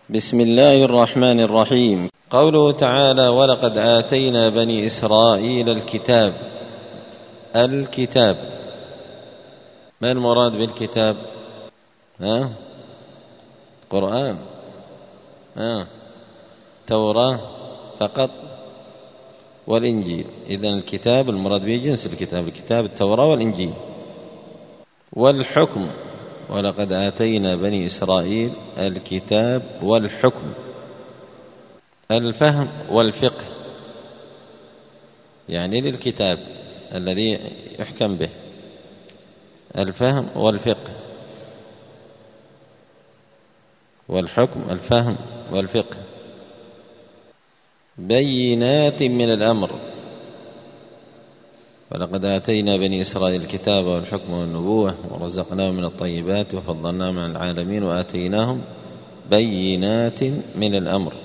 بسم الله الرحمن الرحيم. قوله تعالى: ولقد آتينا بني إسرائيل الكتاب. الكتاب، ما المراد بالكتاب؟ قرآن؟ توراة فقط والإنجيل. إذن الكتاب المراد به جنس الكتاب، الكتاب التوراة والإنجيل. والحكم: ولقد آتينا بني إسرائيل الكتاب والحكم. الفهم والفقه، يعني للكتاب الذي يحكم به الفهم والفقه، والحكم الفهم والفقه. بينات من الأمر: ولقد آتينا بني إسرائيل الكتاب والحكم والنبوة ورزقناهم من الطيبات وفضلناهم على العالمين وآتيناهم بينات من الأمر.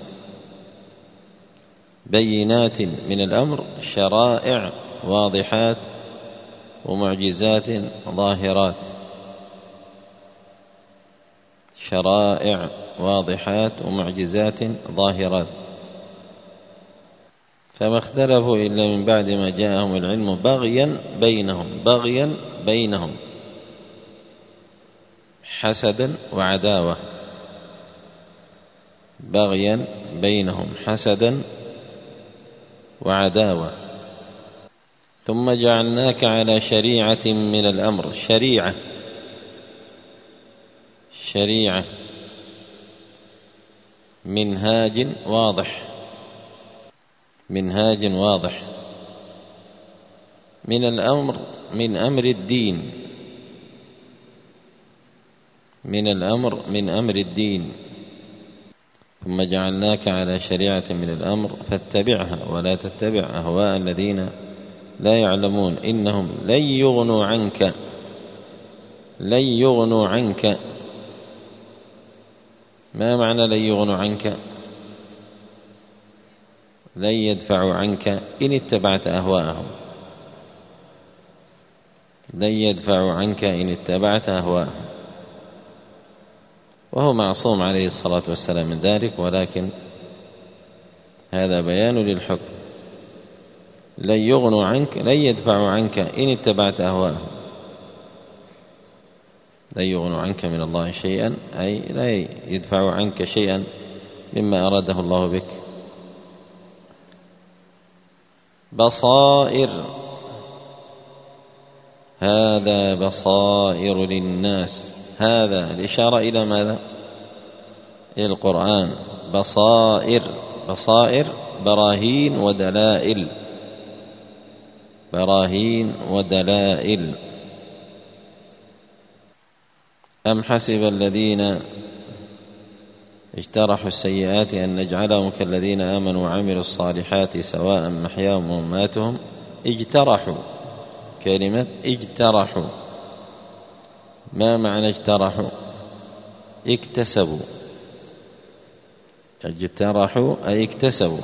بينات من الأمر شرائع واضحات ومعجزات ظاهرات. شرائع واضحات ومعجزات ظاهرات. فما اختلفوا إلا من بعد ما جاءهم العلم بغيا بينهم. بغيا بينهم، حسدا وعداوة. بغيا بينهم حسدا وعداوة. ثم جعلناك على شريعة من الأمر. شريعة منهاج واضح. منهاج واضح من الأمر، من أمر الدين. من الأمر، من أمر الدين. ثم جعلناك على شريعة من الأمر فاتبعها ولا تتبع أهواء الذين لا يعلمون إنهم لن يغنوا عنك. لن يغنوا عنك، ما معنى لن يغنوا عنك؟ لن يدفعوا عنك إن اتبعت أهواءهم. لن يدفعوا عنك إن اتبعت أهواءهم، وهو معصوم عليه الصلاة والسلام من ذلك، ولكن هذا بيان للحكم. لن يغنوا عنك، لن يدفعوا عنك إن اتبعت أهواءهم. لن يغنوا عنك من الله شيئا، أي لا يدفعوا عنك شيئا مما أراده الله بك. بصائر: هذا بصائر للناس. هذا الإشارة إلى ماذا؟ إلى القرآن. بصائر. بصائر براهين ودلائل. براهين ودلائل. أم حسب الذين اجترحوا السيئات أن نجعلهم كالذين آمنوا وعملوا الصالحات سواء محياهم ومماتهم. اجترحوا، كلمة اجترحوا، ما معنى اجترحوا؟ اكتسبوا. اجترحوا أي اكتسبوا.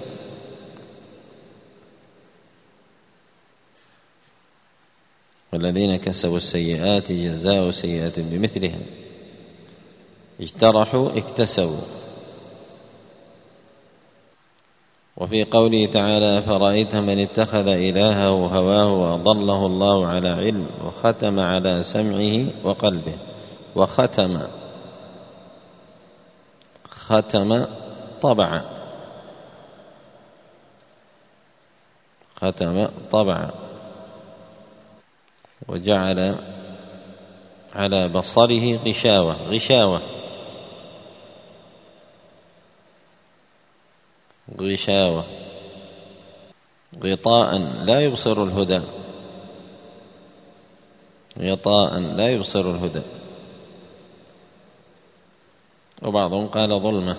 والذين كسبوا السيئات جزاء سيئة بمثلها. اجترحوا اكتسبوا. وفي قوله تعالى: فرأيت من اتخذ إلهه هواه وأضله الله على علم وختم على سمعه وقلبه. وختم، ختم طبع. ختم طبع. وجعل على بصره غشاوة. غشاوة، غشاوة، غطاء لا يبصر الهدى. غطاء لا يبصر الهدى. وبعضهم قال ظلمة.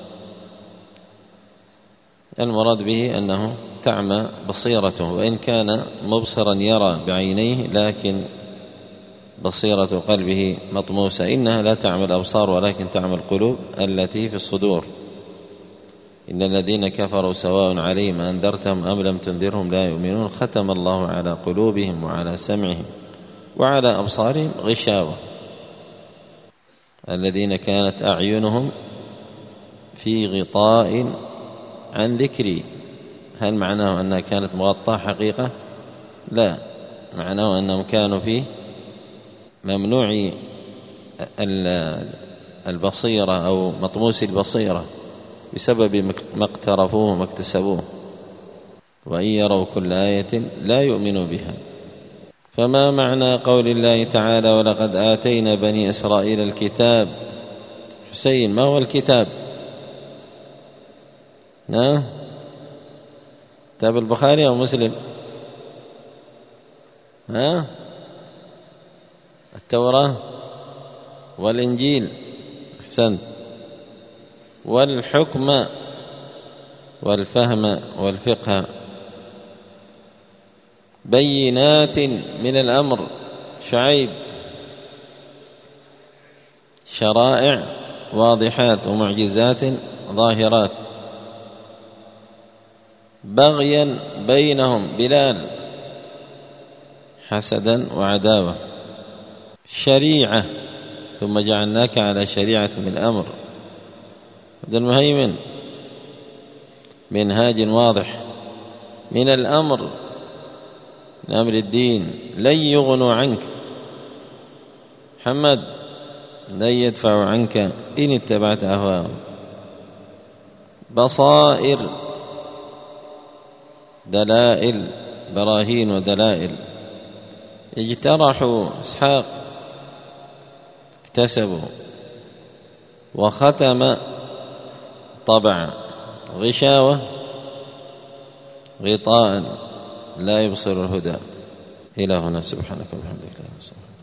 المراد به أنه تعمى بصيرته، وإن كان مبصرا يرى بعينيه، لكن بصيرة قلبه مطموسة. إنها لا تعمى الأبصار ولكن تعمى القلوب التي في الصدور. إن الذين كفروا سواء عليهم أنذرتهم أم لم تنذرهم لا يؤمنون. ختم الله على قلوبهم وعلى سمعهم وعلى أبصارهم غشاوة. الذين كانت أعينهم في غطاء عن ذكري. هل معناه أنها كانت مغطاة حقيقة؟ لا، معناه أنهم كانوا في ممنوع البصيرة أو مطموس البصيرة بسبب ما اقترفوه وما اكتسبوه، وإن يروا كل آية لا يؤمنوا بها. فما معنى قول الله تعالى ولقد آتينا بني إسرائيل الكتاب؟ حسين، ما هو الكتاب؟ كتاب البخاري أو مسلم؟ التوراة والإنجيل، أحسنت، والحكم والفهم والفقه، بينات من الأمر، شعيب، شرائع واضحات ومعجزات ظاهرات، بغيا بينهم، بلال، حسدا وعداوة، شريعة، ثم جعلناك على شريعة من الأمر، عبد المهيمن، منهاج واضح، من الأمر، من أمر الدين، لن يغنوا عنك، محمد، لن يدفعوا عنك إن اتبعت أهواهم، بصائر، دلائل، براهين ودلائل، اجترحوا، إسحاق، اكتسبوا، وختم، طبع، غشاوة، غطاء لا يبصر الهدى. إلى هنا، سبحانك وبحمدك لا إله إلا أنت.